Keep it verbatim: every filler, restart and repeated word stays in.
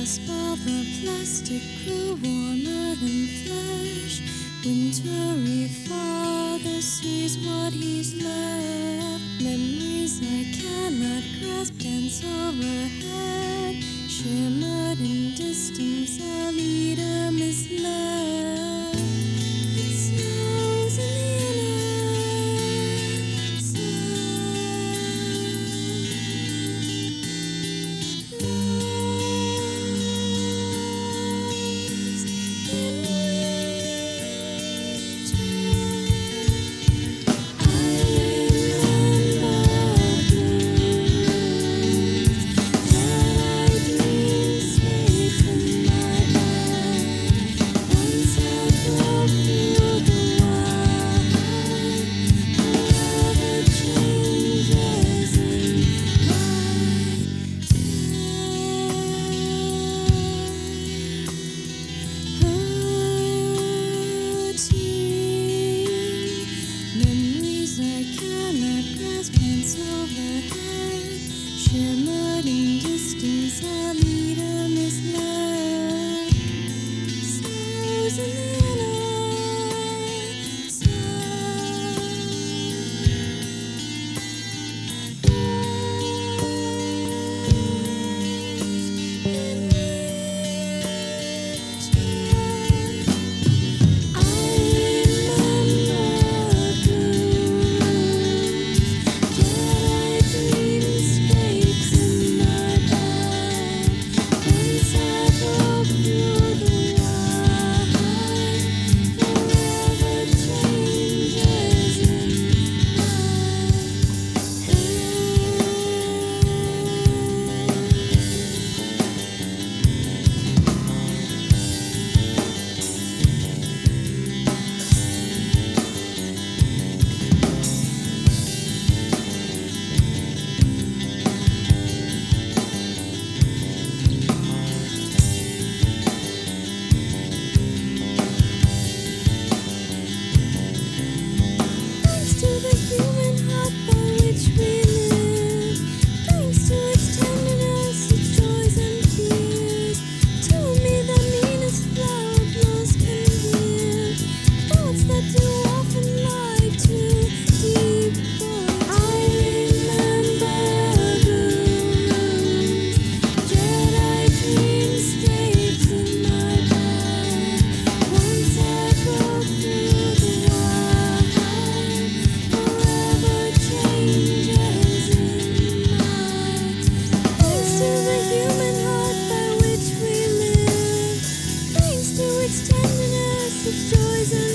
crisp of the plastic grew warmer than flesh. Wintry father sees what he's left. Memories I cannot grasp dance overhead. Shimmered in distance, a leader misled. It snows in the inner side. Lost in winter. I remember blues that I dreamed safe in my bed. Once I broke through the wild, forever changes in my hurting. Memories I cannot grasp, hands overhead. Shimmered in distance, a leader misled. Snows in the inner side. I remember blues that I dreamed escapes in my bed. Once I broke through the wild, forever changes in my Thanks to the human heart by which we live, thanks to its tenderness, its joys and fears. Tell me the meanest flower blows can give thoughts that do often lie too deep for I remember blues that I dreamed escapes in my bed. Once I broke through the wild, forever changes in my Thanks to the human heart by which we live, thanks to its tenderness, its joys and